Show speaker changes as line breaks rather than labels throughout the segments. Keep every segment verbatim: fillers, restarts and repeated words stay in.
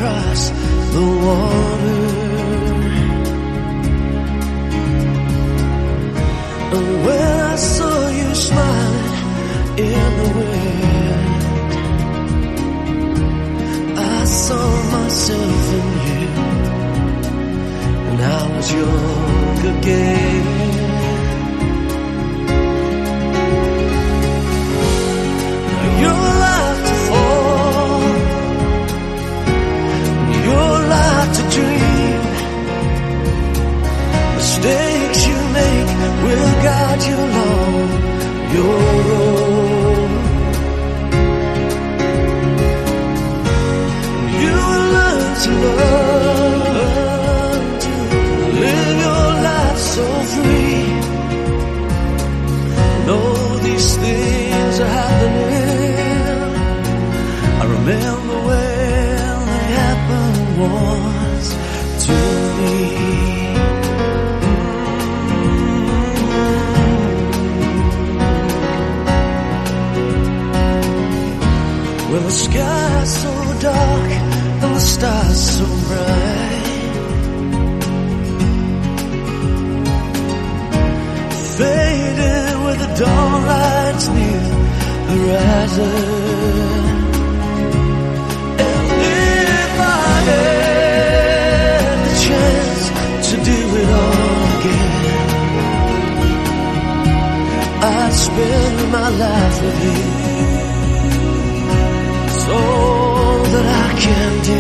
across the water. And when I saw you smiling in the wind, I saw myself in you, and I was young again. You're like to fall, you're like to dream. Mistakes you make will guide you along your road. You will learn to love, to live your life so free. Know these things are happening. I remember when they happened once to me. Well, the sky's so dark and the stars so bright, fading with the dawn lights near the horizon. And if I had the chance to do it all again, I'd spend my life with you. All that I can do.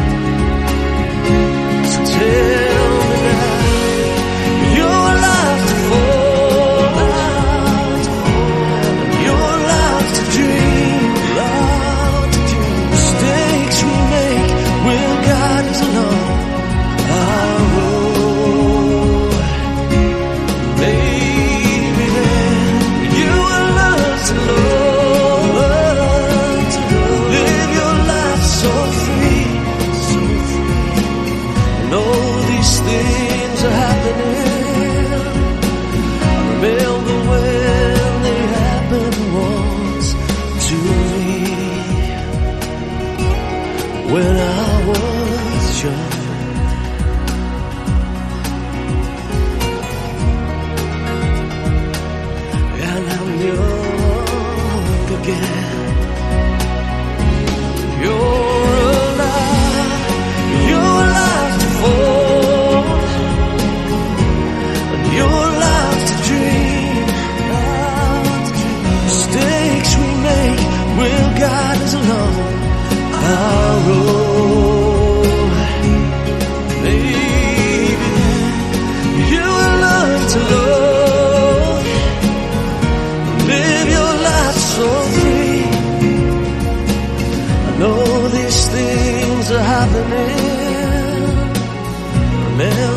So tell me now, your life to fall, your life to dream, mistakes we make will guide us along our road. Maybe then you will learn to love. Things are happening. I remember when they happened once to me, when I was young. And I'm young again. You're alive, you're alive to fall. Your life to dream, mistakes we make will guide us along our road. Maybe you will learn to love, live your life so free. I know these things are happening. Remember